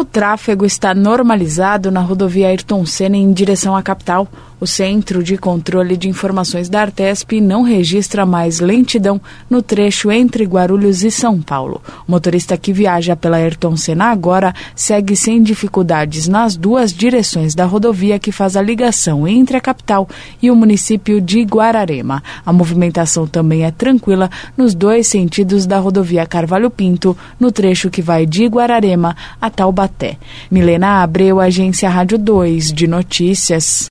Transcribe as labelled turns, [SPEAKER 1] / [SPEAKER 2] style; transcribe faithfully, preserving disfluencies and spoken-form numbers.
[SPEAKER 1] O tráfego está normalizado na rodovia Ayrton Senna em direção à capital. O Centro de Controle de Informações da Artesp não registra mais lentidão no trecho entre Guarulhos e São Paulo. O motorista que viaja pela Ayrton Senna agora segue sem dificuldades nas duas direções da rodovia que faz a ligação entre a capital e o município de Guararema. A movimentação também é tranquila nos dois sentidos da rodovia Carvalho Pinto, no trecho que vai de Guararema a Taubaté. Milena Abreu, Agência Rádio dois de Notícias.